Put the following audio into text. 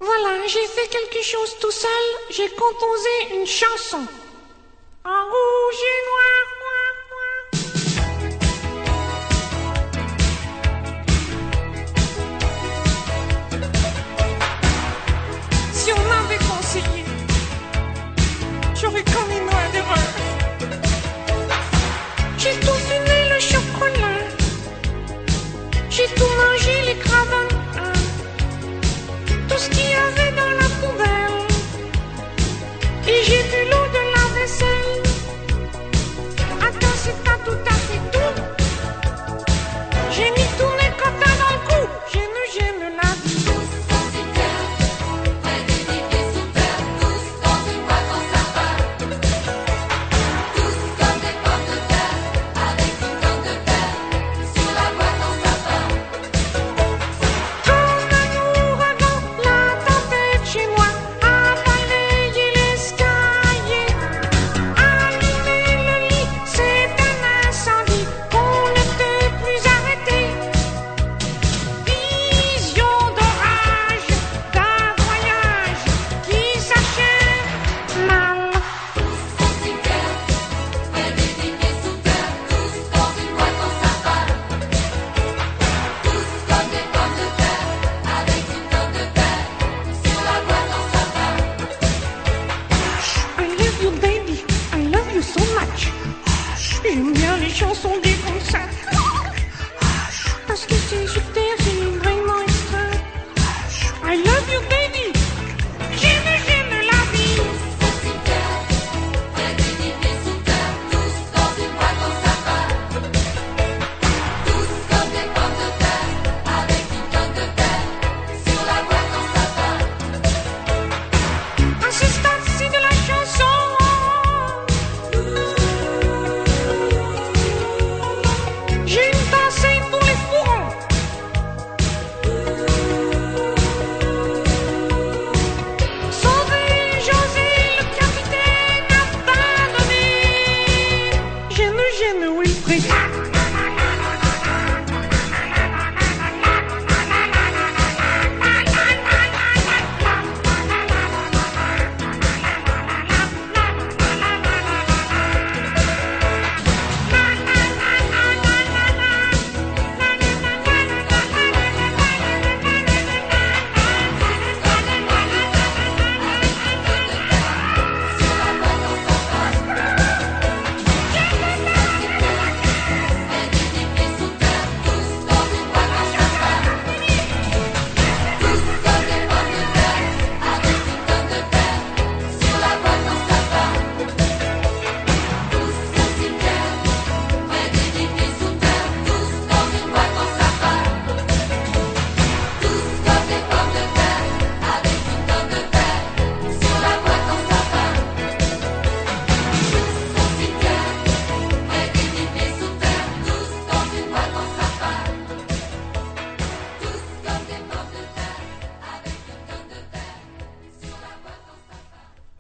Voilà, j'ai fait quelque chose tout seul. J'ai composé une chanson. En rouge et noir, noir, noir. Si on m'avait conseillé, j'aurais commis moins d'erreurs. J'ai tout fumé le chocolat. J'ai tout mangé les cravats. Tout ce qu'il y avait dans la poubelle. Et j'ai bu l'eau de la vaisselle. Attends, c'est pas tout à fait tout. J'ai mis tous mes copains dans le cou. J'aime la vie. Tous dans une terre, près des pieds sous terre. Tous dans une boîte en sapin. Tous comme des pommes de terre, avec une tonne de terre sur la boîte en sapin. Comme un ouragan, la tempête chez moi a balayé l'escalier. Allumer le lit, c'est un incendie qu'on ne peut plus arrêter. Vision d'orage, d'un voyage qui s'achève mal. Tous dans une terre, près des pieds sous terre. Tous dans une boîte en sapin. Tous comme des pommes de terre, avec une tonne de terre sur la boîte en sapin. I love you baby, I love you so much. J'aime bien les chansons des concerts. Parce que c'est super, c'est vraiment extra. I love you baby.